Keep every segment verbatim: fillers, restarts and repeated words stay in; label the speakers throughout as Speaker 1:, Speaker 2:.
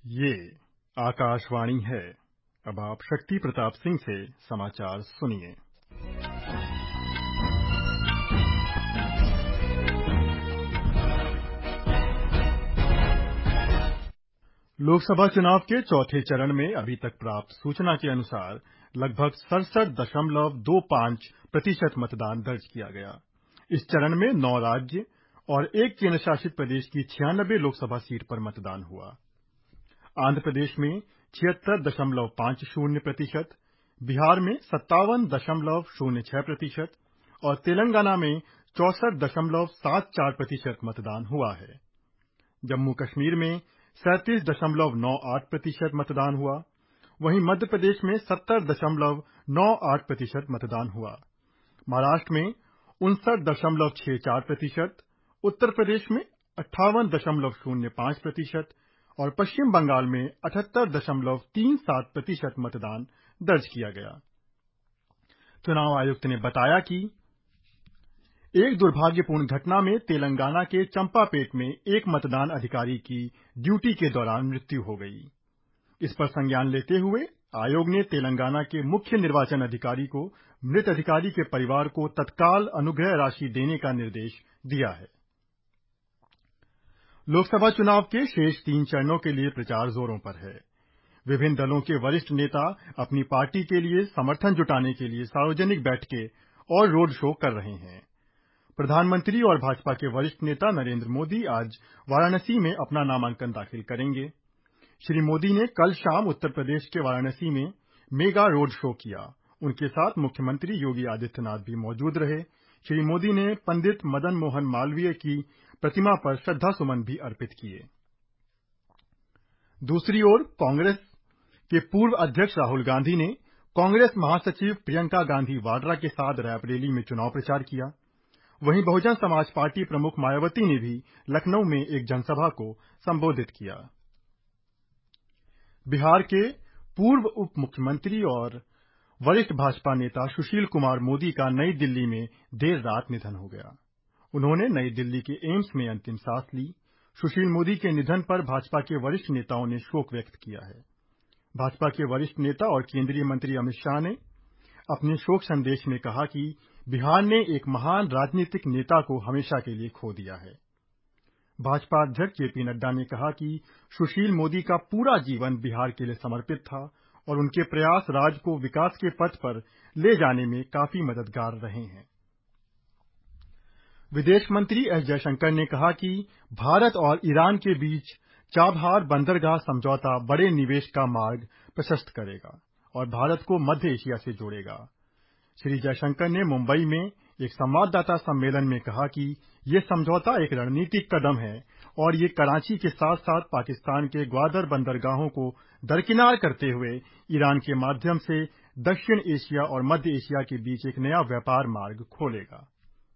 Speaker 1: ये आकाशवाणी है। अब आप शक्ति प्रताप सिंह से समाचार सुनिए। लोकसभा चुनाव के चौथे चरण में अभी तक प्राप्त सूचना के अनुसार लगभग सड़सठ दशमलव दो पांच प्रतिशत मतदान दर्ज किया गया। इस चरण में नौ राज्य और एक केंद्र शासित प्रदेश की छियानबे लोकसभा सीट पर मतदान हुआ। आंध्र प्रदेश में छिहत्तर दशमलव पांच शून्य प्रतिशत, बिहार में सत्तावन दशमलव शून्य छह प्रतिशत और तेलंगाना में चौसठ दशमलव सात चार प्रतिशत मतदान हुआ है। जम्मू कश्मीर में सैंतीस दशमलव नौ आठ प्रतिशत मतदान हुआ। वहीं मध्य प्रदेश में सत्तर दशमलव नौ आठ प्रतिशत मतदान हुआ। महाराष्ट्र में उनसठ दशमलव छह चार प्रतिशत, उत्तर प्रदेश में अट्ठावन दशमलव शून्य पांच प्रतिशत और पश्चिम बंगाल में अठहत्तर दशमलव तीन सात प्रतिशत मतदान दर्ज किया गया। चुनाव आयुक्त ने बताया कि एक दुर्भाग्यपूर्ण घटना में तेलंगाना के चंपापेट में एक मतदान अधिकारी की ड्यूटी के दौरान मृत्यु हो गई। इस पर संज्ञान लेते हुए आयोग ने तेलंगाना के मुख्य निर्वाचन अधिकारी को मृत अधिकारी के परिवार को तत्काल अनुग्रह राशि देने का निर्देश दिया है। लोकसभा चुनाव के शेष तीन चरणों के लिए प्रचार जोरों पर है। विभिन्न दलों के वरिष्ठ नेता अपनी पार्टी के लिए समर्थन जुटाने के लिए सार्वजनिक बैठकें और रोड शो कर रहे हैं। प्रधानमंत्री और भाजपा के वरिष्ठ नेता नरेंद्र मोदी आज वाराणसी में अपना नामांकन दाखिल करेंगे। श्री मोदी ने कल शाम उत्तर प्रदेश के वाराणसी में मेगा रोड शो किया। उनके साथ मुख्यमंत्री योगी आदित्यनाथ भी मौजूद रहे। श्री मोदी ने पंडित मदन मोहन मालवीय की प्रतिमा पर श्रद्धा सुमन भी अर्पित किए। दूसरी ओर कांग्रेस के पूर्व अध्यक्ष राहुल गांधी ने कांग्रेस महासचिव प्रियंका गांधी वाड्रा के साथ रायबरेली में चुनाव प्रचार किया। वहीं बहुजन समाज पार्टी प्रमुख मायावती ने भी लखनऊ में एक जनसभा को संबोधित किया। बिहार के पूर्व उप मुख्यमंत्री और वरिष्ठ भाजपा नेता सुशील कुमार मोदी का नई दिल्ली में देर रात निधन हो गया। उन्होंने नई दिल्ली के एम्स में अंतिम सांस ली। सुशील मोदी के निधन पर भाजपा के वरिष्ठ नेताओं ने शोक व्यक्त किया है। भाजपा के वरिष्ठ नेता और केंद्रीय मंत्री अमित शाह ने अपने शोक संदेश में कहा कि बिहार ने एक महान राजनीतिक नेता को हमेशा के लिए खो दिया है। भाजपा अध्यक्ष जेपी नड्डा ने कहा कि सुशील मोदी का पूरा जीवन बिहार के लिए समर्पित था और उनके प्रयास राज्य को विकास के पथ पर ले जाने में काफी मददगार रहे हैं। विदेश मंत्री एस जयशंकर ने कहा कि भारत और ईरान के बीच चाबहार बंदरगाह समझौता बड़े निवेश का मार्ग प्रशस्त करेगा और भारत को मध्य एशिया से जोड़ेगा। श्री जयशंकर ने मुंबई में एक संवाददाता सम्मेलन में कहा कि ये समझौता एक रणनीतिक कदम है और ये कराची के साथ साथ पाकिस्तान के ग्वादर बंदरगाहों को दरकिनार करते हुए ईरान के माध्यम से दक्षिण एशिया और मध्य एशिया के बीच एक नया व्यापार मार्ग खोलेगा।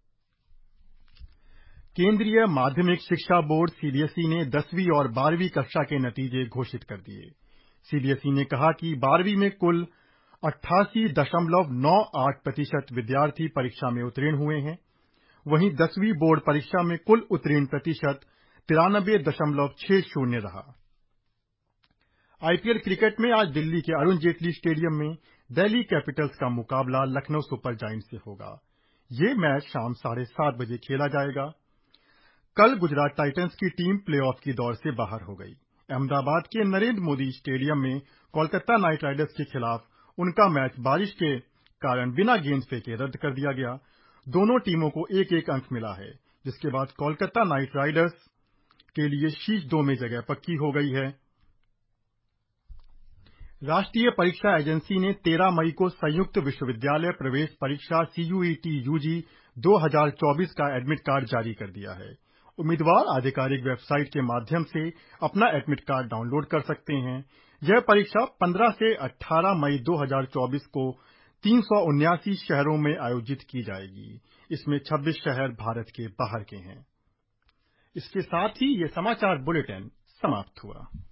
Speaker 1: केंद्रीय माध्यमिक शिक्षा बोर्ड सीबीएसई ने दसवीं और बारहवीं कक्षा के नतीजे घोषित कर दिए। सीबीएसई ने कहा कि बारहवीं में कुल अट्ठासी दशमलव नौ आठ प्रतिशत विद्यार्थी परीक्षा में उत्तीर्ण हुए हैं। वहीं दसवीं बोर्ड परीक्षा में कुल उत्तीर्ण प्रतिशत तिरानबे दशमलव छह शून्य रहा। आईपीएल क्रिकेट में आज दिल्ली के अरुण जेटली स्टेडियम में दिल्ली कैपिटल्स का मुकाबला लखनऊ सुपर जायंट्स से होगा। ये मैच शाम साढ़े सात बजे खेला जाएगा। कल गुजरात टाइटंस की टीम प्लेऑफ की दौड़ से बाहर हो गई। अहमदाबाद के नरेंद्र मोदी स्टेडियम में कोलकाता नाइट राइडर्स के खिलाफ उनका मैच बारिश के कारण बिना गेंद फेंके रद्द कर दिया गया। दोनों टीमों को एक एक अंक मिला है, जिसके बाद कोलकाता नाइट राइडर्स के लिए शीर्ष दो में जगह पक्की हो गई है। राष्ट्रीय परीक्षा एजेंसी ने तेरह मई को संयुक्त विश्वविद्यालय प्रवेश परीक्षा सीयूईटी यूजी दो हज़ार चौबीस का एडमिट कार्ड जारी कर दिया है। उम्मीदवार आधिकारिक वेबसाइट के माध्यम से अपना एडमिट कार्ड डाउनलोड कर सकते हैं। यह परीक्षा पंद्रह से अठारह मई दो हज़ार चौबीस को तीन सौ उन्यासी शहरों में आयोजित की जाएगी। इसमें छब्बीस शहर भारत के बाहर के हैं। इसके साथ ही ये समाचार बुलेटिन समाप्त हुआ।